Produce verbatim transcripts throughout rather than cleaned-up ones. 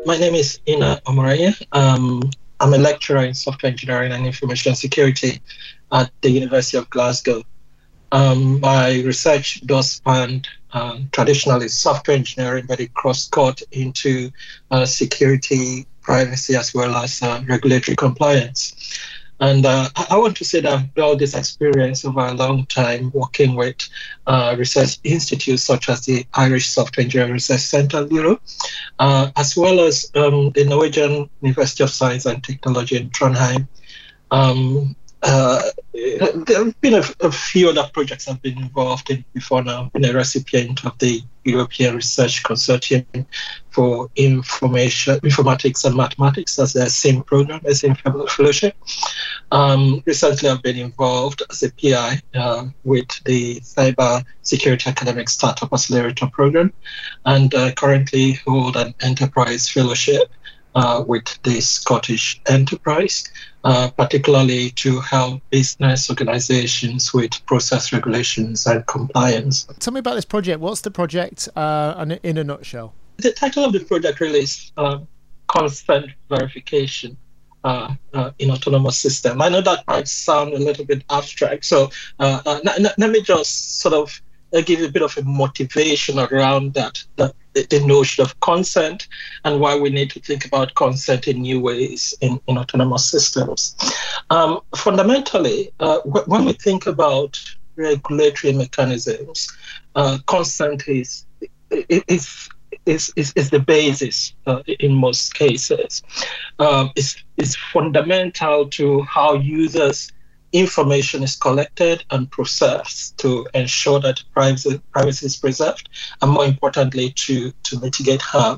My name is Ina Omaraya. Um, I'm a lecturer in software engineering and information security at the University of Glasgow. Um, my research does span um, traditionally software engineering, but it cross-cut into uh, security, privacy, as well as uh, regulatory compliance. And uh, I want to say that I've built this experience over a long time working with uh, research institutes such as the Irish Software Engineering Research Centre, Europe, uh, as well as um, the Norwegian University of Science and Technology in Trondheim. Um, uh, there have been a, a few other projects I've been involved in before now. I've been a recipient of the European Research Consortium for Information, Informatics and Mathematics as a SIM program, a SIM fellowship. Um, recently, I've been involved as a P I uh, with the Cyber Security Academic Startup Accelerator program, and uh, currently hold an enterprise fellowship uh, with the Scottish Enterprise, uh, particularly to help business organizations with process regulations and compliance. Tell me about this project. What's the project uh, in a nutshell? The title of the project really is uh, Consent Verification uh, uh, in Autonomous System. I know that might sound a little bit abstract, so uh, uh, n- n- let me just sort of uh, give you a bit of a motivation around that, that the notion of consent and why we need to think about consent in new ways in, in autonomous systems. Um, fundamentally, uh, w- when we think about regulatory mechanisms, uh, consent is is is is, is the basis uh, in most cases. Um, it's, it's fundamental to how users' information is collected and processed to ensure that privacy, privacy is preserved, and more importantly, to, to mitigate harm.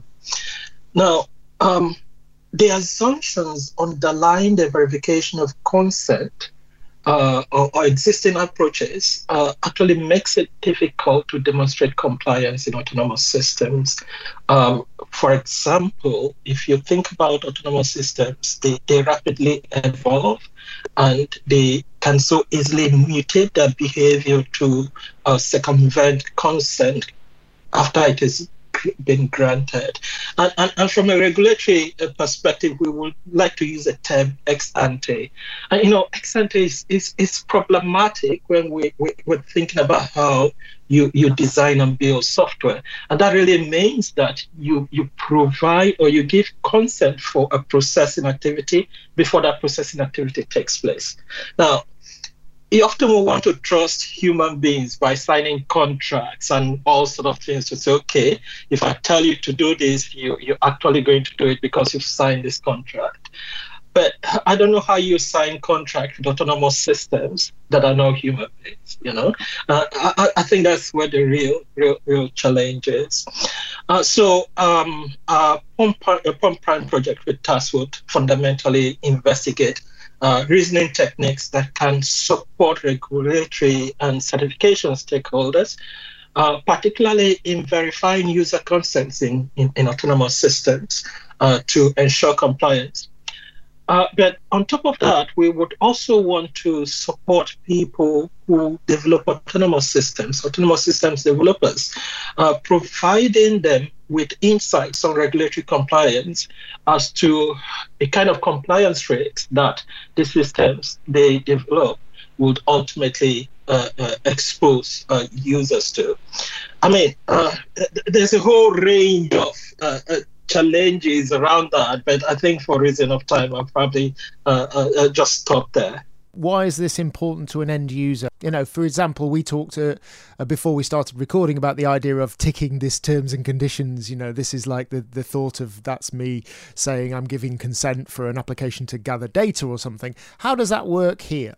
Now, um, the assumptions underlying the verification of consent uh, or, or existing approaches uh, actually makes it difficult to demonstrate compliance in autonomous systems. Um, for example, if you think about autonomous systems, they, they rapidly evolve and they can so easily mutate their behavior to uh, circumvent consent after it has been granted. And, and, and from a regulatory perspective, we would like to use the term ex ante. And, you know, ex ante is, is, is problematic when we, we, we're thinking about how you, you design and build software. And that really means that you, you provide or you give consent for a processing activity before that processing activity takes place. Now, you often will want to trust human beings by signing contracts and all sort of things to say, okay, if I tell you to do this, you, you're actually going to do it because you've signed this contract. But I don't know how you sign contracts with autonomous systems that are not human beings, you know? Uh, I, I think that's where the real, real, real challenge is. Uh, so um, our Pump Prime project with Taskwood fundamentally investigate Uh, reasoning techniques that can support regulatory and certification stakeholders, uh, particularly in verifying user consents in, in, in autonomous systems uh, to ensure compliance. Uh, but on top of that, we would also want to support people who develop autonomous systems, autonomous systems developers, uh, providing them with insights on regulatory compliance as to a kind of compliance rate that the systems they develop would ultimately uh, uh, expose uh, users to. I mean, uh, there's a whole range of uh, uh, challenges around that, but I think for reason of time, I'll probably uh, uh, just stop there. Why is this important to an end user? You know, for example, we talked uh, uh, before we started recording about the idea of ticking this terms and conditions. You know, this is like the, the thought of that's me saying I'm giving consent for an application to gather data or something. How does that work here?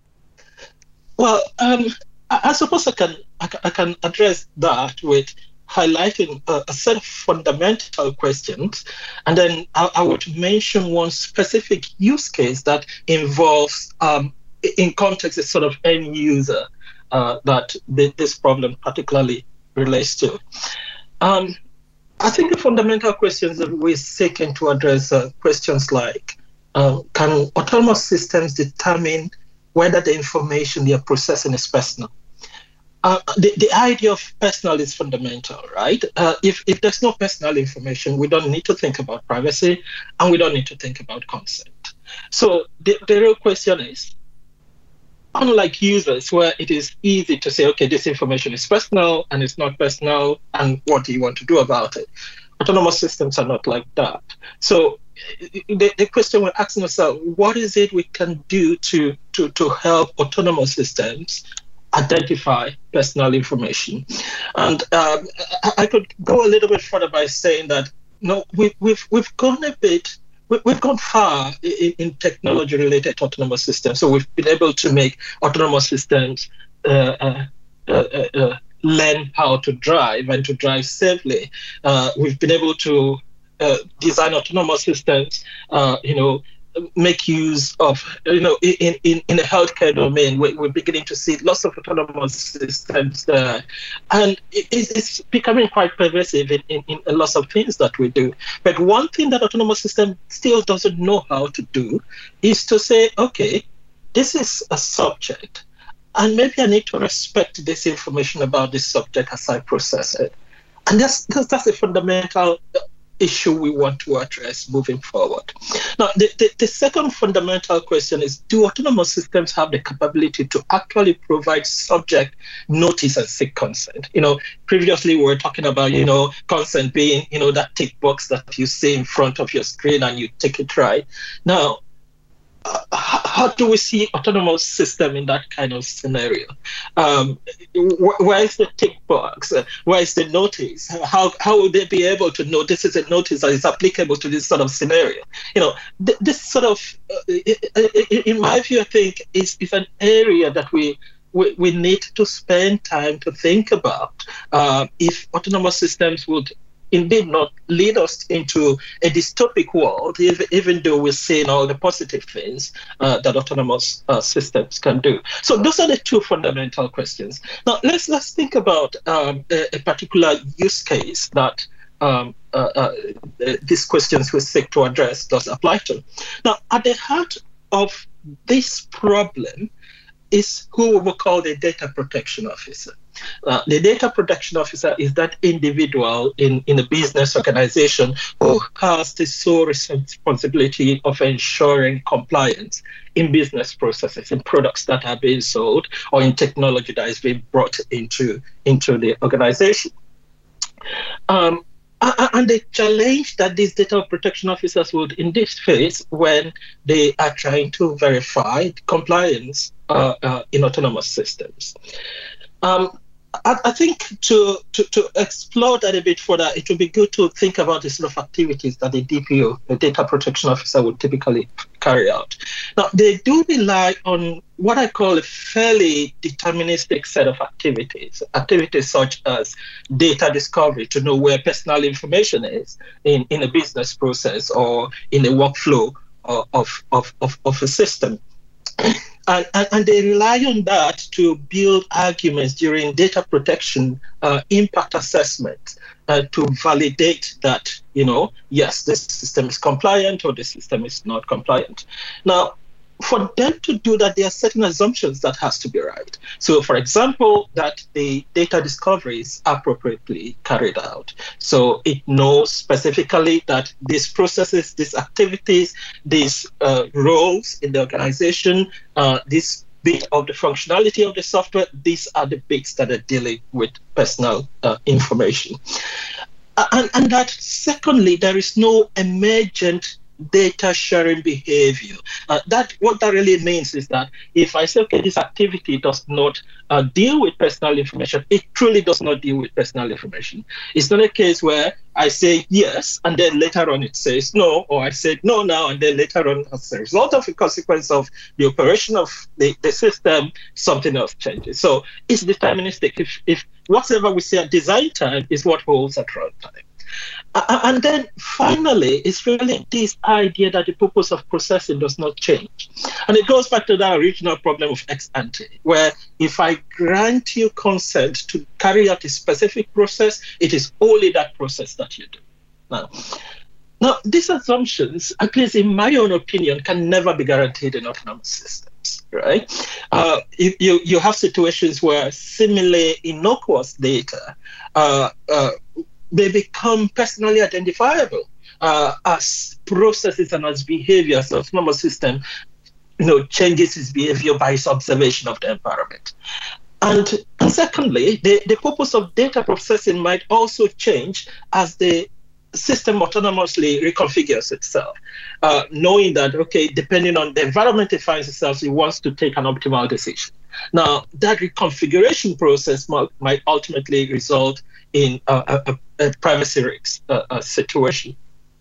Well, um, I, I suppose I can, I can I can address that with highlighting a, a set of fundamental questions, and then I, I would mention one specific use case that involves, um, in context, a sort of end user uh, that the, this problem particularly relates to. Um, I think the fundamental questions that we're seeking to address are questions like, uh, can autonomous systems determine whether the information they are processing is personal? Uh, the, the idea of personal is fundamental, right? Uh, if, if there's no personal information, we don't need to think about privacy and we don't need to think about consent. So the, the real question is, unlike users where it is easy to say, okay, this information is personal and it's not personal, and what do you want to do about it? Autonomous systems are not like that. So the, the question we're asking ourselves, what is it we can do to, to, to help autonomous systems identify personal information? And um, I, I could go a little bit further by saying that no, we, we've we've gone a bit, we, we've gone far in, in technology-related autonomous systems. So we've been able to make autonomous systems uh, uh, uh, uh, learn how to drive and to drive safely. Uh, we've been able to uh, design autonomous systems, uh, you know, make use of, you know, in, in, in the healthcare domain, we're, we're beginning to see lots of autonomous systems there. And it, it's becoming quite pervasive in, in, in lots of things that we do. But one thing that autonomous system still doesn't know how to do is to say, okay, this is a subject, and maybe I need to respect this information about this subject as I process it. And that's, that's, that's a fundamental issue we want to address moving forward. Now, the, the, the second fundamental question is, do autonomous systems have the capability to actually provide subject notice and seek consent? You know, previously we were talking about, you know, consent being, you know, that tick box that you see in front of your screen and you take it right. Now, Uh, how do we see autonomous system in that kind of scenario? Um, wh- where is the tick box? Uh, where is the notice? How how will they be able to know this is a notice that is applicable to this sort of scenario? You know, th- this sort of, uh, in my view, I think is, is an area that we, we we need to spend time to think about. Uh, if autonomous systems would indeed not lead us into a dystopic world, if, even though we're seeing all the positive things uh, that autonomous uh, systems can do. So those are the two fundamental questions. Now let's let's think about um, a, a particular use case that um, uh, uh, these questions we seek to address does apply to. Now, at the heart of this problem is who we will call the data protection officer. Uh, the data protection officer is that individual in, in a business organization who has the sole responsibility of ensuring compliance in business processes, in products that are being sold, or in technology that is being brought into, into the organization. Um, And the challenge that these data protection officers would indeed face when they are trying to verify compliance uh, uh, in autonomous systems. Um, I, I think to, to, to explore that a bit further, it would be good to think about the sort of activities that the D P O, the data protection officer, would typically carry out. Now, they do rely on what I call a fairly deterministic set of activities, activities such as data discovery to know where personal information is in, in a business process or in a workflow of, of, of, of a system. And, and, and they rely on that to build arguments during data protection uh, impact assessment uh, to validate that, you know, yes, this system is compliant or the system is not compliant. Now, for them to do that, there are certain assumptions that has to be right. So, for example, that the data discovery is appropriately carried out. So it knows specifically that these processes, these activities, these uh, roles in the organization, uh, this bit of the functionality of the software, these are the bits that are dealing with personal uh, information. And, and that, secondly, there is no emergent data sharing behavior. Uh, that what that really means is that if I say, okay, this activity does not uh, deal with personal information, it truly does not deal with personal information. It's not a case where I say yes, and then later on it says no, or I said no now, and then later on, as a result of the consequence of the operation of the, the system, something else changes. So it's deterministic. If, if whatever we say at design time is what holds at runtime. Uh, and then finally, it's really this idea that the purpose of processing does not change. And it goes back to that original problem of ex ante, where if I grant you consent to carry out a specific process, it is only that process that you do. Now, now these assumptions, at least in my own opinion, can never be guaranteed in autonomous systems. systems, right? Uh, you, you, you have situations where similarly innocuous data uh, uh, they become personally identifiable uh, as processes and as behaviors. So autonomous system, you know, changes its behavior by its observation of the environment. And secondly, the, the purpose of data processing might also change as the system autonomously reconfigures itself, uh, knowing that, okay, depending on the environment it finds itself, it wants to take an optimal decision. Now, that reconfiguration process might, might ultimately result in a, a, a privacy risk uh, a situation.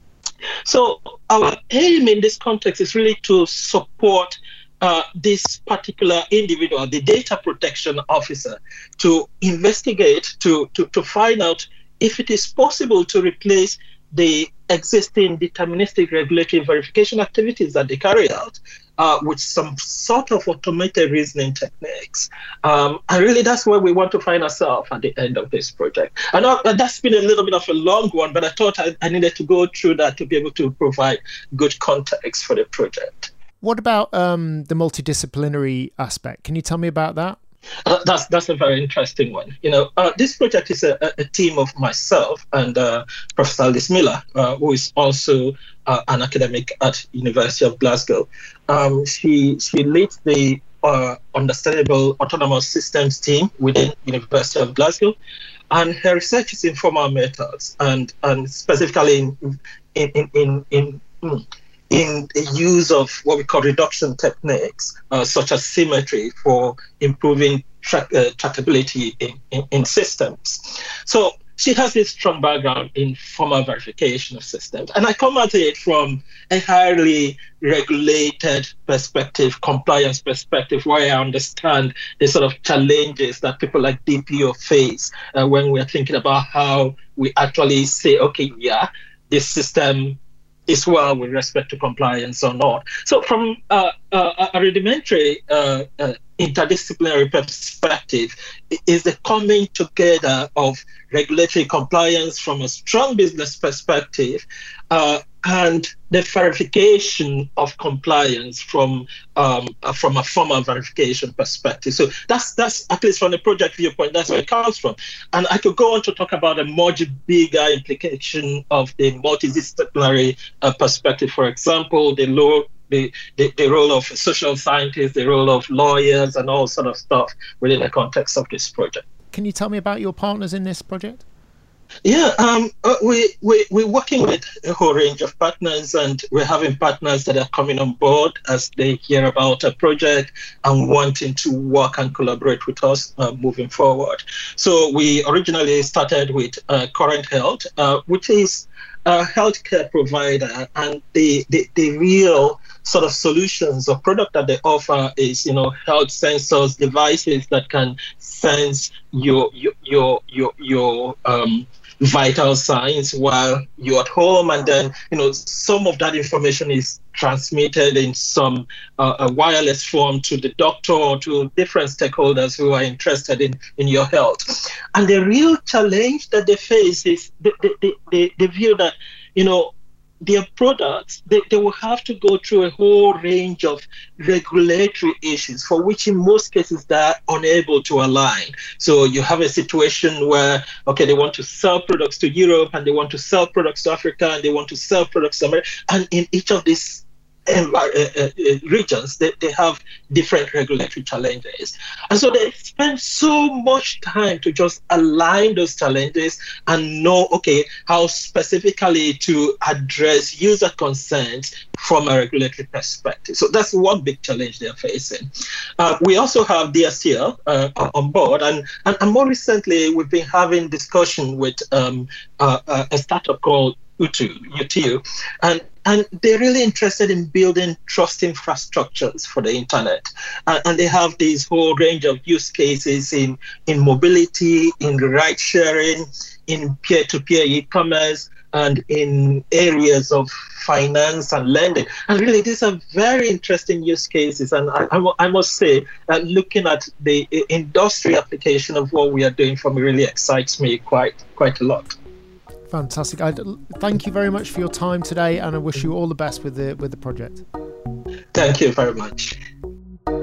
So our aim in this context is really to support uh, this particular individual, the data protection officer, to investigate, to, to, to find out if it is possible to replace the existing deterministic regulatory verification activities that they carry out uh, with some sort of automated reasoning techniques. Um, and really, that's where we want to find ourselves at the end of this project. And uh, that's been a little bit of a long one, but I thought I, I needed to go through that to be able to provide good context for the project. What about um, the multidisciplinary aspect? Can you tell me about that? Uh, that's that's a very interesting one. You know, uh, this project is a, a team of myself and uh, Professor Alice Miller, uh, who is also uh, an academic at University of Glasgow. Um, she she leads the uh, Understandable Autonomous Systems team within University of Glasgow, and her research is in formal methods and and specifically in in in in. in, in in the use of what we call reduction techniques, uh, such as symmetry, for improving tra- uh, trackability in, in, in systems. So she has this strong background in formal verification of systems. And I come at it from a highly regulated perspective, compliance perspective, where I understand the sort of challenges that people like D P O face uh, when we're thinking about how we actually say, okay, yeah, this system is well with respect to compliance or not. So from uh, uh, a rudimentary uh, uh, interdisciplinary perspective is the coming together of regulatory compliance from a strong business perspective uh, and the verification of compliance from um, uh, from a formal verification perspective. So that's that's at least from the project viewpoint, that's where it comes from. And I could go on to talk about a much bigger implication of the multidisciplinary uh, perspective. For example, the law. The, the, the role of social scientists, the role of lawyers, and all sort of stuff within the context of this project. Can you tell me about your partners in this project? Yeah, um, uh, we, we, we're working with a whole range of partners, and we're having partners that are coming on board as they hear about a project and wanting to work and collaborate with us uh, moving forward. So we originally started with uh, Current Health, uh, which is a healthcare provider, and the, the, the real sort of solutions or product that they offer is, you know, health sensors, devices that can sense your your your your, your um, vital signs while you're at home, and then, you know, some of that information is transmitted in some uh, a wireless form to the doctor or to different stakeholders who are interested in, in your health. And the real challenge that they face is the, the, the, the view that, you know, their products, they, they will have to go through a whole range of regulatory issues for which in most cases they're unable to align. So you have a situation where, okay, they want to sell products to Europe, and they want to sell products to Africa, and they want to sell products to America. And in each of these Uh, uh, uh, regions, they, they have different regulatory challenges. And so they spend so much time to just align those challenges and know, okay, how specifically to address user consent from a regulatory perspective. So that's one big challenge they're facing. Uh, we also have D S T L uh, on board, and, and, and more recently, we've been having discussion with um, uh, uh, a startup called U T U, and And they're really interested in building trust infrastructures for the internet. Uh, and they have this whole range of use cases in, in mobility, in ride sharing, in peer-to-peer e-commerce, and in areas of finance and lending. And really, these are very interesting use cases. And I, I, I must say, uh, looking at the industry application of what we are doing for me really excites me quite, quite a lot. Fantastic. I, thank you very much for your time today, and I wish you all the best with the with the project. Thank you very much.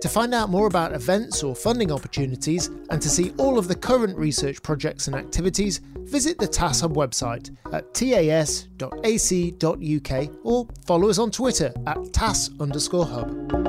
To find out more about events or funding opportunities and to see all of the current research projects and activities, visit the TAS Hub website at tas dot a c dot u k or follow us on Twitter at tas underscore hub.